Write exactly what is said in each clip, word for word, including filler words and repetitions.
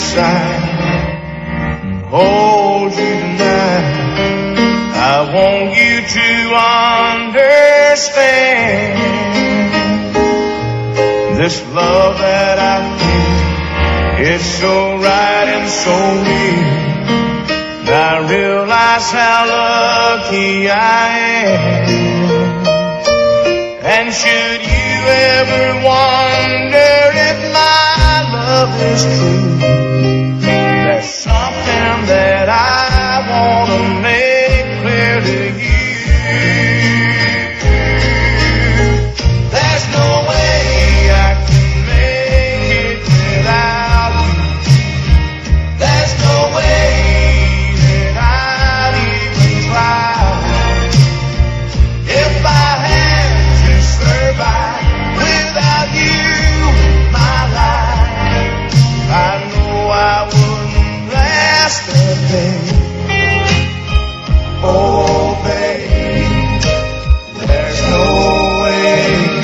side and hold you tonight. I want you to understand this love that I feel, it's so right and so real. And I realize how lucky I am. And should you ever wonder if my love is true, there's something that I want to make clear to you. There's no way I can make it without you. There's no way that I'd even try. If I had to survive without you in my life, I know I wouldn't last a day. Oh, babe, there's no way.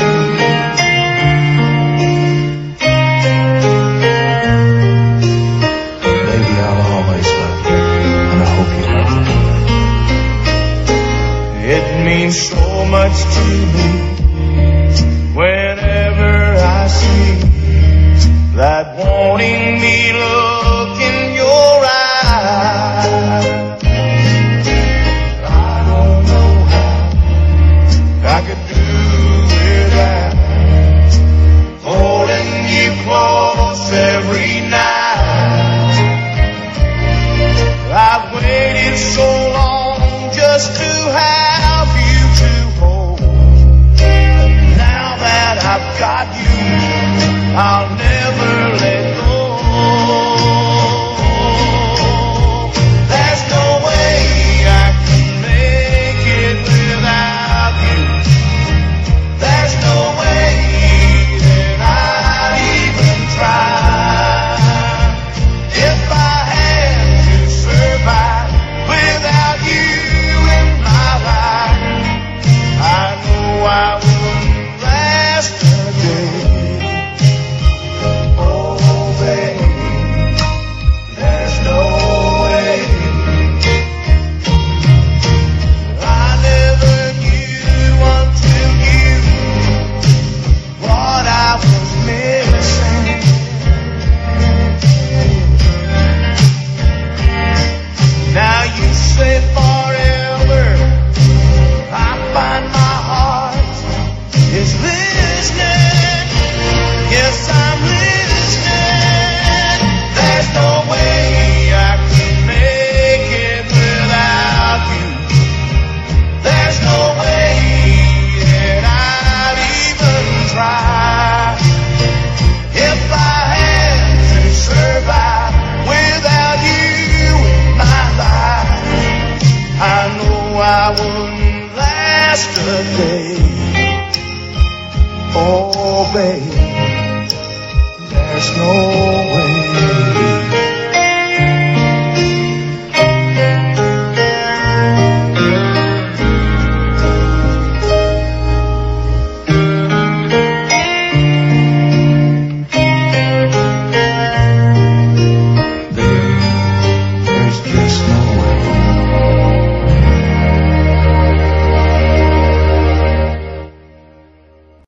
Baby, I'll always love you, and I hope you love me. It means so much to me whenever I see that wanting me look in your eyes. I don't know how I could do without holding you close every night. I've waited so long just to have you to hold, and now that I've got you, I'll never let go. There's no way I can make it without you. There's no way that I'd even try. If I had to survive without you in my life, I know I wouldn't last a day. Oh, babe, there's no way. I never knew until you what I was missing. Now you say forever, I find my heart is listening. Yes, I'm listening. There's no way I can make it without you. There's no way that I'd even try. If I had to survive without you in my life, I know I wouldn't last a day. Oh, babe,